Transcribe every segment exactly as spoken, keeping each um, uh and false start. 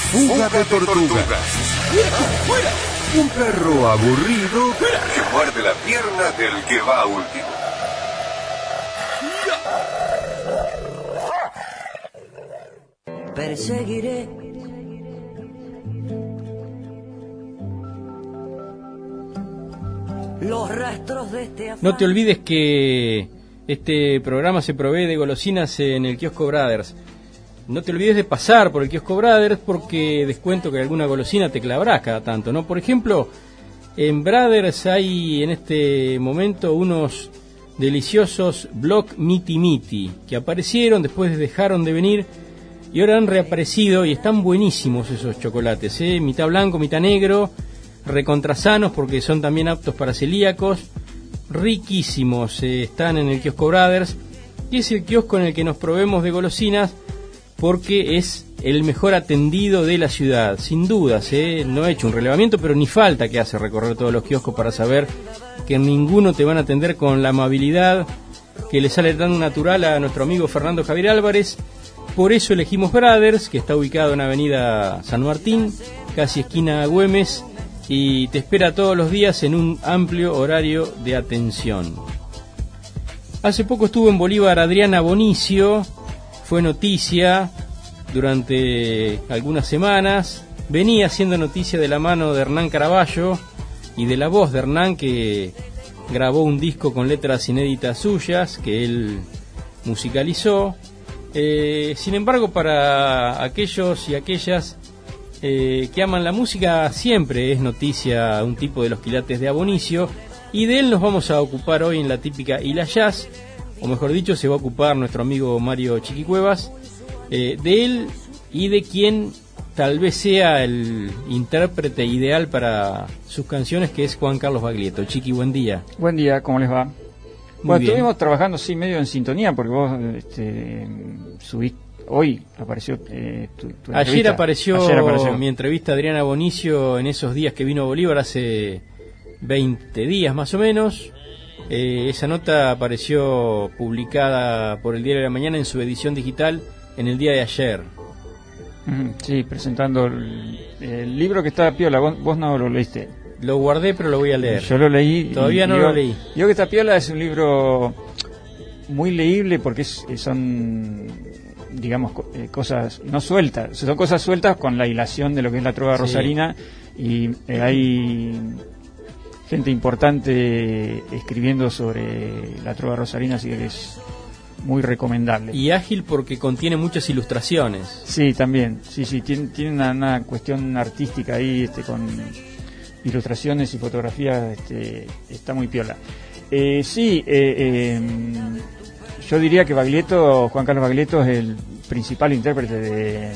Fuga de tortugas. Un perro aburrido que muerde la pierna del que va último. Perseguiré los rastros de este afán. No te olvides que este programa se provee de golosinas en el Kiosco Brothers. No te olvides de pasar por el Kiosco Brothers porque descuento que alguna golosina te clavarás cada tanto, ¿no? Por ejemplo, en Brothers hay en este momento unos deliciosos Block Miti Miti que aparecieron, después dejaron de venir y ahora han reaparecido y están buenísimos esos chocolates, ¿eh? Mitad blanco, mitad negro, recontrasanos porque son también aptos para celíacos, riquísimos, eh, están en el Kiosco Brothers y es el kiosco en el que nos proveemos de golosinas porque es el mejor atendido de la ciudad, sin dudas, ¿eh? No he hecho un relevamiento, pero ni falta que hace recorrer todos los kioscos para saber que en ninguno te van a atender con la amabilidad que le sale tan natural a nuestro amigo Fernando Javier Álvarez. Por eso elegimos Brothers, que está ubicado en Avenida San Martín, casi esquina Güemes, y te espera todos los días en un amplio horario de atención. Hace poco estuvo en Bolívar Adriana Bonicio, fue noticia durante algunas semanas, venía siendo noticia de la mano de Hernán Caraballo y de la voz de Hernán, que grabó un disco con letras inéditas suyas que él musicalizó. Eh, sin embargo, para aquellos y aquellas eh, que aman la música, siempre es noticia un tipo de los quilates de Abonicio, y de él nos vamos a ocupar hoy en la típica y la jazz, o mejor dicho, se va a ocupar nuestro amigo Mario Chiquicuevas, eh, de él y de quien tal vez sea el intérprete ideal para sus canciones, que es Juan Carlos Baglietto. Chiqui, buen día. Buen día, ¿cómo les va? Muy bueno, bien. Estuvimos trabajando sí medio en sintonía porque vos este, subiste, hoy apareció eh, tu, tu Ayer entrevista. apareció, Ayer apareció mi entrevista a Adriana Bonicio en esos días que vino a Bolívar, hace veinte días más o menos. Eh, esa nota apareció publicada por el Diario de la Mañana en su edición digital en el día de ayer. Uh-huh, sí, presentando el, el libro que está piola. Vos, vos no lo leíste. Lo guardé, pero lo voy a leer. Yo lo leí. Todavía y, no digo, lo leí. Digo que está piola, es un libro muy leíble porque es, son, digamos, co- eh, cosas no sueltas. Son cosas sueltas con la hilación de lo que es la trova Sí. rosarina, y eh, hay gente importante escribiendo sobre la trova rosarina, así que es muy recomendable. Y ágil porque contiene muchas ilustraciones. Sí, también, sí, sí, tiene, tiene una, una cuestión artística ahí, este, con ilustraciones y fotografías, este, está muy piola. Eh, sí, eh, eh, yo diría que Baglietto, Juan Carlos Baglietto, es el principal intérprete de,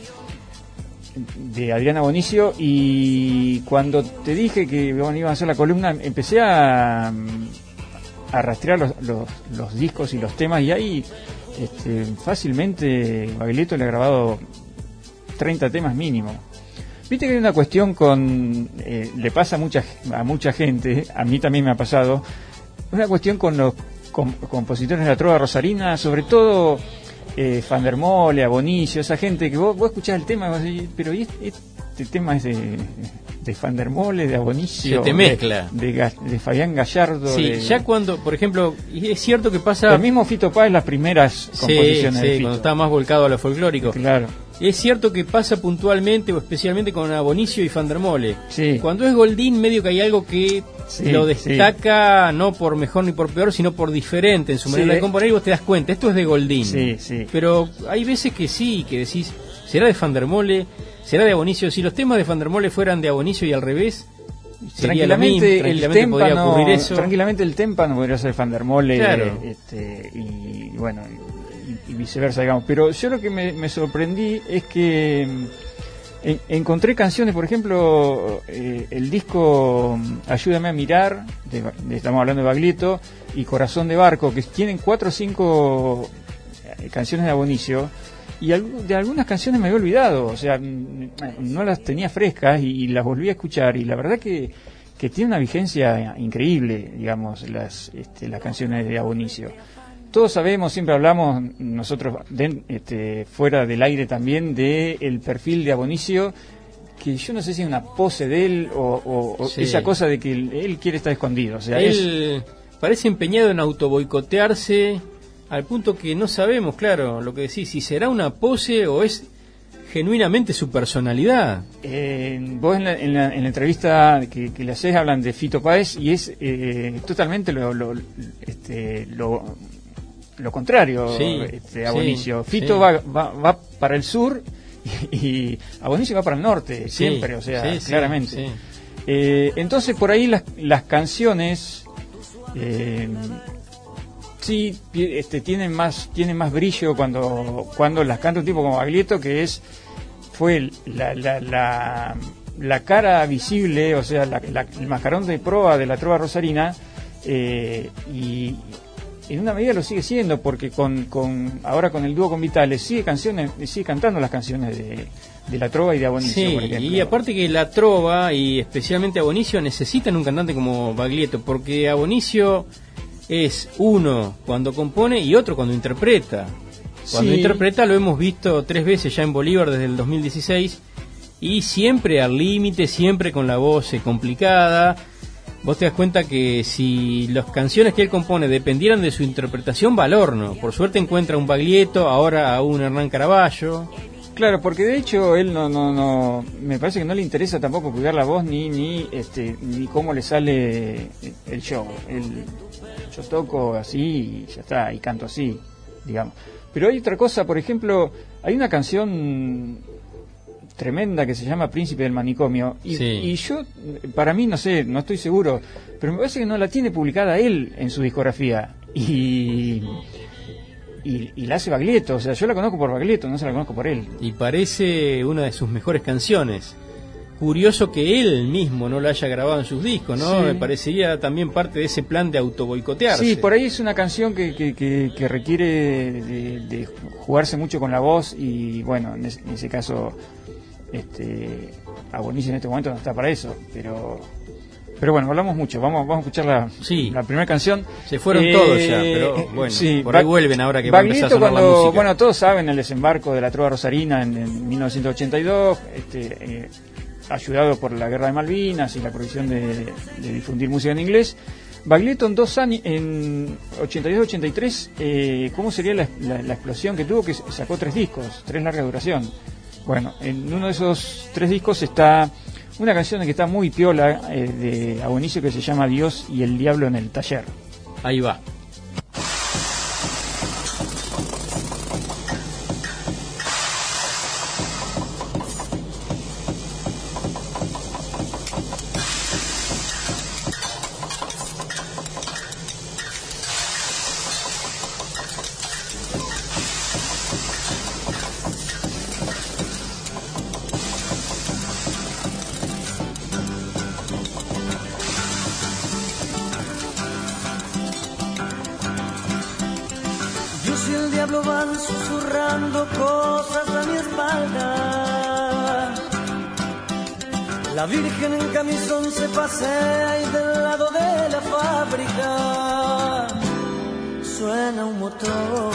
de Adriana Bonicio, y cuando te dije que bueno, iban a hacer la columna, empecé a, a rastrear los, los, los discos y los temas, y ahí este, fácilmente Baglietto le ha grabado treinta temas mínimo. Viste que hay una cuestión con, eh, le pasa a mucha, a mucha gente, a mí también me ha pasado, una cuestión con los com- compositores de la trova rosarina, sobre todo eh, Van der Mole, Abonicio, esa gente que vos, vos escuchás el tema y vos decís, pero ¿y este, este tema es de, de Van der Mole, de Abonicio? Se te mezcla. De, de, Ga- de Fabián Gallardo. Sí, de, ya cuando, por ejemplo, y es cierto que pasa... el mismo Fito Páez, las primeras Sí, composiciones sí, de Fito. cuando estaba más volcado a lo folclórico. Claro. Es cierto que pasa puntualmente o especialmente con Abonicio y Van der Mole. Sí. Cuando es Goldín, medio que hay algo que Sí, lo destaca, no por mejor ni por peor, sino por diferente en su manera Sí, de eh. componer, y vos te das cuenta, esto es de Goldín. Sí, sí. Pero hay veces que sí, que decís, ¿será de Van der Mole? ¿Será de Abonicio? Si los temas de Van der Mole fueran de Abonicio y al revés, sería lo mismo, Tranquilamente, el tranquilamente podría témpano, ocurrir eso. tranquilamente el témpano podría ser Van der Mole, Claro. este, y bueno, y, y viceversa, digamos. Pero yo lo que me, me sorprendí es que mm, en- encontré canciones, por ejemplo, eh, el disco mm, Ayúdame a mirar, de, de- estamos hablando de Baglietto, y Corazón de barco, que tienen cuatro o cinco eh, canciones de Abonicio, y algu- de algunas canciones me había olvidado, o sea, mm, no las tenía frescas y, y las volví a escuchar, y la verdad que, que tiene una vigencia increíble, digamos, las, este, las canciones de Abonicio. todos sabemos, siempre hablamos nosotros de, este, fuera del aire también de el perfil de Abonicio, que yo no sé si es una pose de él o, o, o sí. esa cosa de que él, él quiere estar escondido. O sea, él es... parece empeñado en autoboicotearse al punto que no sabemos, claro, lo que decís, si será una pose o es genuinamente su personalidad. Eh, vos en la, en, la, en la entrevista que, que le hacés hablan de Fito Páez y es eh, totalmente lo, lo, este, lo, lo contrario, sí, este, Abonicio. Sí, Fito sí. Va, va, va para el sur y, y Abonicio va para el norte, sí, siempre, o sea, sí, claramente. Sí, sí. Eh, entonces por ahí las, las canciones eh, sí este, tienen más tienen más brillo cuando cuando las canta un tipo como Baglietto, que es fue la la, la, la cara visible, o sea, la, la, el mascarón de proa de la trova rosarina, eh, y en una medida lo sigue siendo, porque con, con ahora con el dúo con Vitales sigue canciones sigue cantando las canciones de, de la trova y de Abonicio, sí, por ejemplo. y aparte que la trova y especialmente Abonicio necesitan un cantante como Baglietto, porque Abonicio es uno cuando compone y otro cuando interpreta. Cuando sí. interpreta lo hemos visto tres veces ya en Bolívar desde el dos mil dieciséis, y siempre al límite, siempre con la voz eh, complicada. Vos te das cuenta que si las canciones que él compone dependieran de su interpretación, va al horno. Por suerte encuentra un Baglietto, ahora a un Hernán Caraballo. Claro, porque de hecho él no, no, no, me parece que no le interesa tampoco cuidar la voz ni, ni, este, ni cómo le sale el show. Él, yo toco así y ya está, y canto así, digamos. Pero hay otra cosa, por ejemplo, hay una canción tremenda que se llama Príncipe del Manicomio, y, sí. y yo, para mí, no sé, no estoy seguro, pero me parece que no la tiene publicada él en su discografía, y, y, y la hace Baglietto. O sea, yo la conozco por Baglietto, no se la conozco por él. Y parece una de sus mejores canciones. Curioso que él mismo no la haya grabado en sus discos, ¿no? Sí. Me parecería también parte de ese plan de autoboicotearse. Sí, por ahí es una canción que, que, que, que requiere de, de jugarse mucho con la voz, y bueno, en ese, en ese caso, este, Abonicio en este momento no está para eso, pero pero bueno, hablamos mucho. Vamos, vamos a escuchar la, sí. la primera canción. Se fueron eh, todos ya, pero bueno, sí, por ahí Ba- vuelven ahora que va a empezar a Baglietto, sonar la cuando, música. bueno, todos saben el desembarco de la trova rosarina en, en mil novecientos ochenta y dos, este, eh, ayudado por la guerra de Malvinas y la prohibición de, de difundir música en inglés. Baglietto en dos años, en ochenta y dos ochenta y tres, eh, ¿cómo sería la, la, la explosión que tuvo? Que sacó tres discos, tres larga duración. Bueno, en uno de esos tres discos está una canción que está muy piola, eh, de Abonicio, que se llama Dios y el Diablo en el Taller. Ahí va. Dios y el diablo van susurrando cosas a mi espalda. La Virgen en camisón se pasea y del lado de la fábrica suena un motor.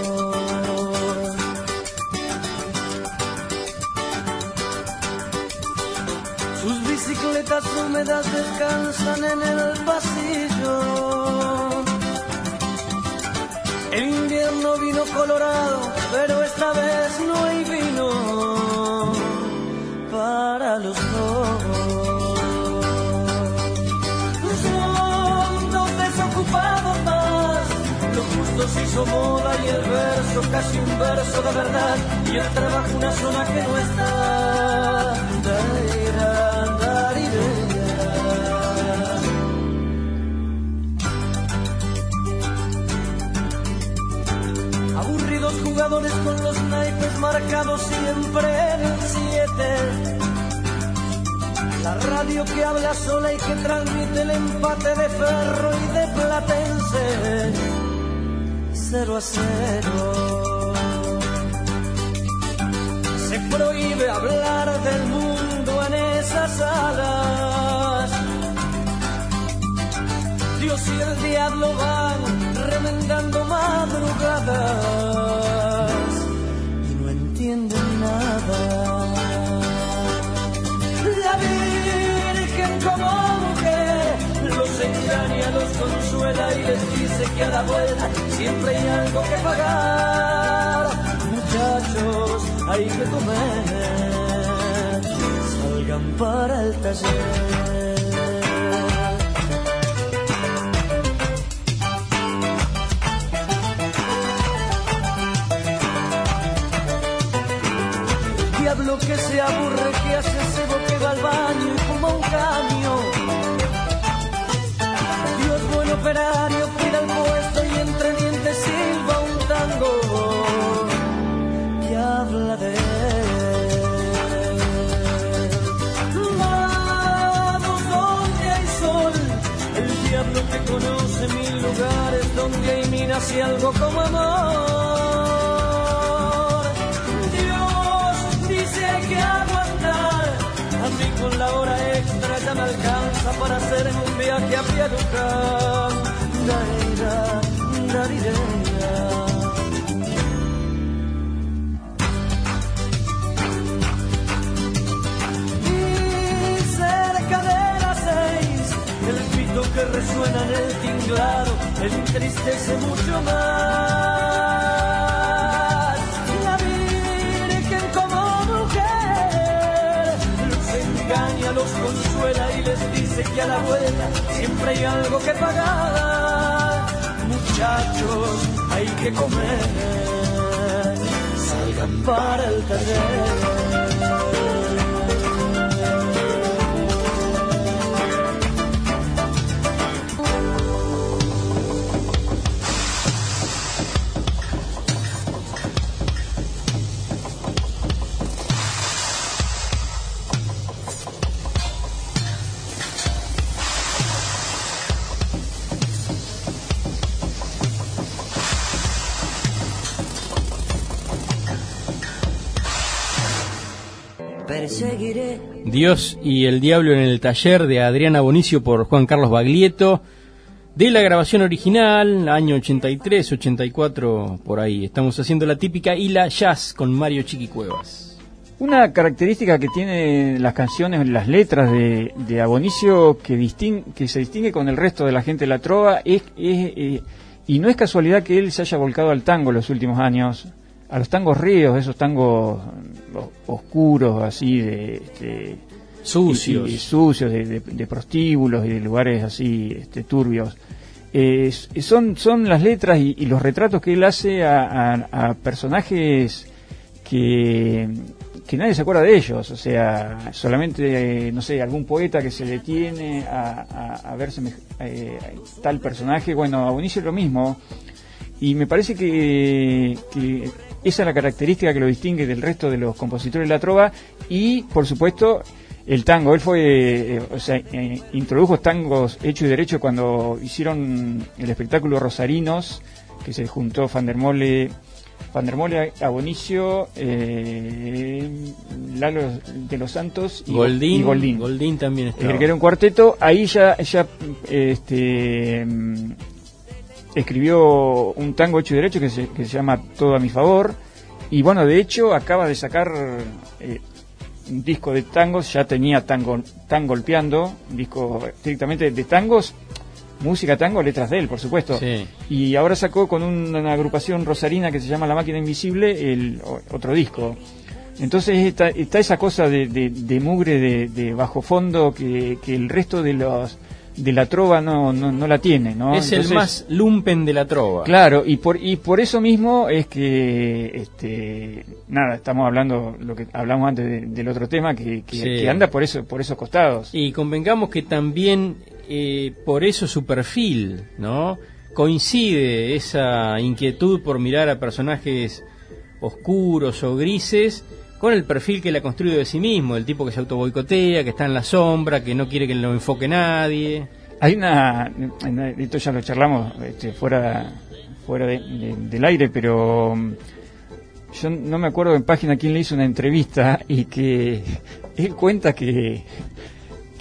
Sus bicicletas húmedas descansan en el pasillo. El invierno vino colorado, pero esta vez no hay vino para los dos. Son dos desocupados más, lo justo se hizo moda y el verso casi un verso de verdad, y el trabajo una zona que no está. Daira, daira. Aburridos jugadores con los naipes marcados siempre en el siete. La radio que habla sola y que transmite el empate de Ferro y de Platense. Cero a cero. Se prohíbe hablar del mundo en esas salas. Dios y el diablo van remendando madrugadas y no entienden nada. La Virgen como mujer los engaña, los consuela y les dice que a la vuelta siempre hay algo que pagar. Muchachos, hay que comer, salgan para el taller. Diablo que se aburre, que hace cebo, que va al baño y fuma un caño. Dios buen operario, cuida el puesto y entre dientes silba un tango que habla de él. Vamos donde hay sol, el diablo que conoce mil lugares donde hay minas y algo como amor. Dios dice que aguantar, a mí con la hora extra ya me alcanza para hacer un viaje a Pialucán. Darira, darira. Y cerca de las seis, el pito que resuena en el tinglado, él entristece mucho más. La Virgen como mujer los engaña, los consuela y les dice que a la vuelta siempre hay algo que pagar. Muchachos, hay que comer, salgan para el taller. Perseguiré. Dios y el Diablo en el taller, de Adriana Bonicio por Juan Carlos Baglietto, de la grabación original, año ochenta y tres, ochenta y cuatro, por ahí. Estamos haciendo la típica y la jazz con Mario Chiqui Cuevas. Una característica que tienen las canciones, las letras de, de Abonicio, que, disting, que se distingue con el resto de la gente de la trova, es, es eh, y no es casualidad que él se haya volcado al tango en los últimos años, a los tangos ríos, esos tangos oscuros, así, de, de sucios, y, y sucios, de, de, de prostíbulos y de lugares así, este, turbios. Eh, son, son las letras y, y los retratos que él hace a, a, a personajes que, que nadie se acuerda de ellos, o sea, solamente, eh, no sé, algún poeta que se detiene a, a, a verse eh, tal personaje. Bueno, a Bonicio es lo mismo, y me parece que, que esa es la característica que lo distingue del resto de los compositores de la trova. Y, por supuesto, el tango. Él fue, eh, o sea, eh, introdujo tangos hecho y derecho cuando hicieron el espectáculo Rosarinos, que se juntó Van der Mole, Van der Mole, Abonicio, eh, Lalo de los Santos y Goldín. Y Goldín. Goldín también estaba. Eh, que era un cuarteto. Ahí ya, ya este, escribió un tango hecho y derecho que se, que se llama Todo a mi favor. Y bueno, de hecho, acaba de sacar eh, un disco de tangos. Ya tenía tango, Tan Golpeando, un disco estrictamente de tangos, música tango, letras de él, por supuesto. Sí. Y ahora sacó con una, una agrupación rosarina que se llama La Máquina Invisible el otro disco. Entonces está, está esa cosa de, de, de mugre, de, de bajo fondo, que, que el resto de los de la trova no, no, no la tiene, ¿no? Es Entonces, el más lumpen de la trova. Claro, y por y por eso mismo es que este nada, estamos hablando lo que hablamos antes de, del otro tema, que, que, sí. que anda por eso por esos costados. Y convengamos que también eh, por eso su perfil, ¿no? Coincide esa inquietud por mirar a personajes oscuros o grises con el perfil que él ha construido de sí mismo, el tipo que se autoboicotea, que está en la sombra, que no quiere que lo enfoque nadie. Hay una, esto ya lo charlamos este, fuera fuera de, de, del aire, pero yo no me acuerdo en página quién le hizo una entrevista y que él cuenta que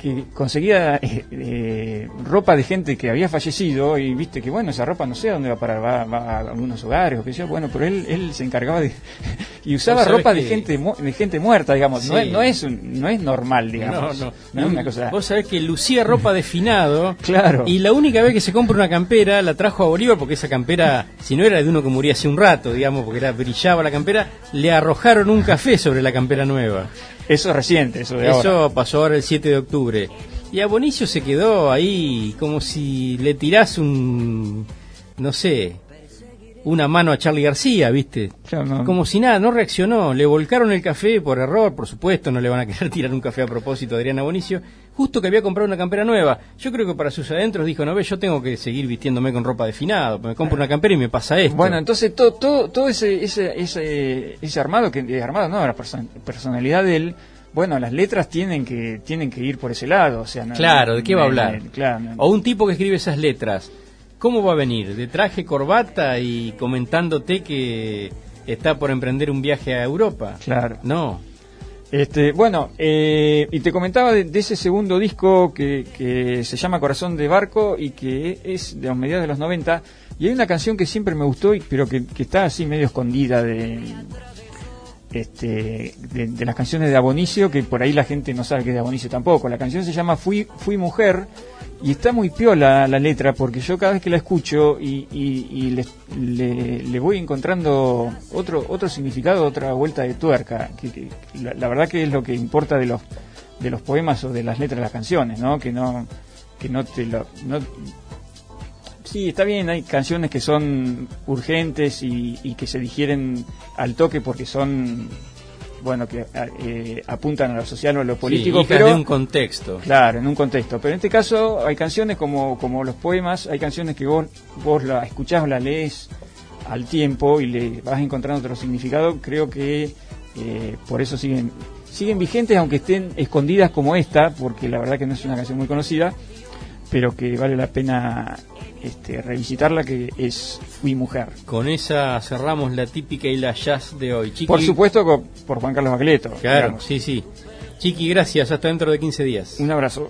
que conseguía eh, eh, ropa de gente que había fallecido y viste que bueno, esa ropa no sé a dónde va a parar, va, va a algunos hogares o qué sé yo, bueno, pero él él se encargaba de y usaba ropa de gente mu de gente muerta, digamos, sí. no es no es un, no es normal, digamos. No, no, no es una cosa. Vos sabés que lucía ropa de finado. Claro. Y la única vez que se compra una campera la trajo a Bolívar porque esa campera, si no era de uno que moría hace un rato, digamos, porque era brillaba la campera, le arrojaron un café sobre la campera nueva. Eso es reciente, eso de Eso ahora. pasó ahora el siete de octubre. Y a Bonicio se quedó ahí como si le tirás un, no sé, una mano a Charly García, ¿viste? Claro, no. Como si nada, no reaccionó. Le volcaron el café por error, por supuesto, no le van a querer tirar un café a propósito a Adriana Bonicio. Justo que había comprado una campera nueva. Yo creo que para sus adentros dijo, no ve, yo tengo que seguir vistiéndome con ropa de finado, me compro una campera y me pasa esto. Bueno, entonces todo todo, todo ese, ese ese ese armado, que armado no, la person personalidad de él, bueno, las letras tienen que tienen que ir por ese lado, o sea, no, claro, ¿de qué va a hablar? Eh, claro, no. O un tipo que escribe esas letras, ¿cómo va a venir? ¿De traje, corbata y comentándote que está por emprender un viaje a Europa? Claro. No. Este, bueno, eh, y te comentaba de, de ese segundo disco que, que se llama Corazón de Barco y que es de los mediados de los noventa, y hay una canción que siempre me gustó, y, pero que, que está así medio escondida de, este, de, de las canciones de Abonicio, que por ahí la gente no sabe que es de Abonicio tampoco. La canción se llama Fui, Fui Mujer, y está muy piola la letra, porque yo cada vez que la escucho y, y, y le, le, le voy encontrando otro otro significado, otra vuelta de tuerca, que, que la, la verdad que es lo que importa de los de los poemas o de las letras de las canciones, ¿no? Que no que no te lo no, sí, está bien, hay canciones que son urgentes y, y que se digieren al toque porque son, bueno, que eh, apuntan a lo social o a lo político, sí, pero de un contexto. Claro, en un contexto. Pero en este caso hay canciones como como los poemas, hay canciones que vos vos la escuchás o la lees al tiempo y le vas encontrando otro significado. Creo que eh, por eso siguen siguen vigentes, aunque estén escondidas como esta, porque la verdad que no es una canción muy conocida, pero que vale la pena este, revisitarla, que es Fui Mujer. Con esa cerramos la típica y la jazz de hoy. Chiqui, por supuesto, con, por Juan Carlos Baglietto. Claro, digamos. sí, sí. Chiqui, gracias. Hasta dentro de quince días. Un abrazo.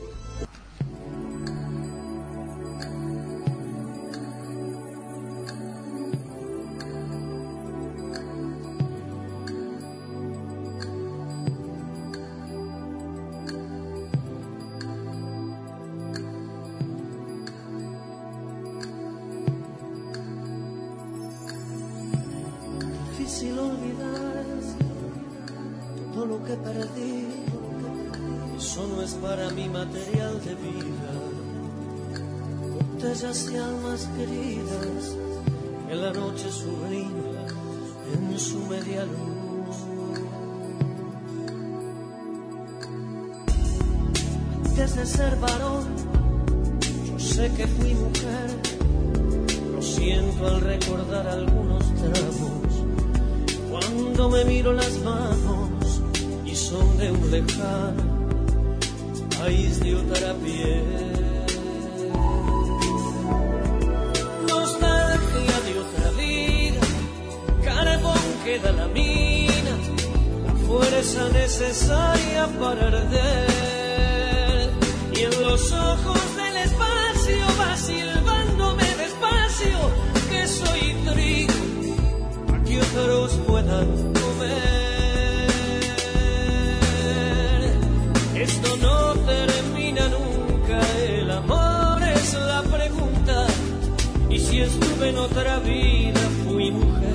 Difícil olvidar todo lo que perdí, eso no es para mí material de vida. Botellas y almas queridas, en la noche sublime, en su media luz. Antes de ser varón, yo sé que fui mujer, lo siento al recordar algunos tramos. Cuando me miro las manos y son de un lejano país de otra piel. Nostalgia de otra vida, carbón que da la mina, la fuerza necesaria para arder. Y en los ojos del espacio va silbándome despacio que soy trigo que otros puedan comer. Esto no termina nunca, el amor es la pregunta, y si estuve en otra vida fui mujer.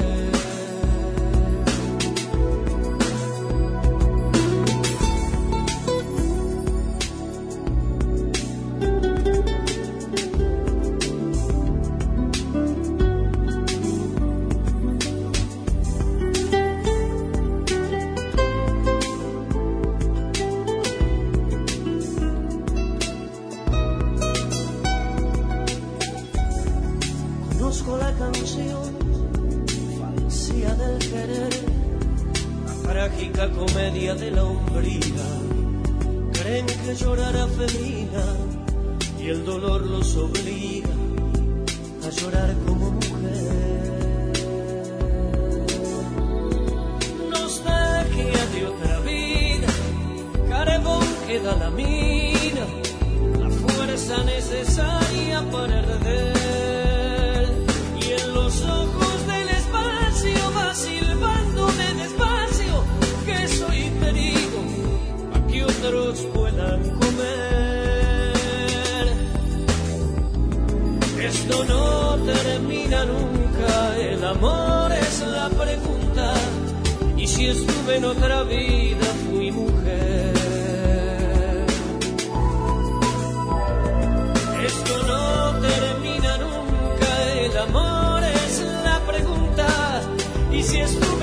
Conozco la canción, fantasía del querer, la trágica comedia de la hombría. Creen que llorar afemina y el dolor los obliga a llorar como mujer. Nostalgia de otra vida, carbón que da la mina, necesaria para arder. Y en los ojos del espacio va silbándome despacio que soy trigo para que otros puedan comer. Esto no termina nunca, el amor es la pregunta. Y si estuve en otra vida fui mujer. Esto no termina nunca, el amor es la pregunta. Y si estuve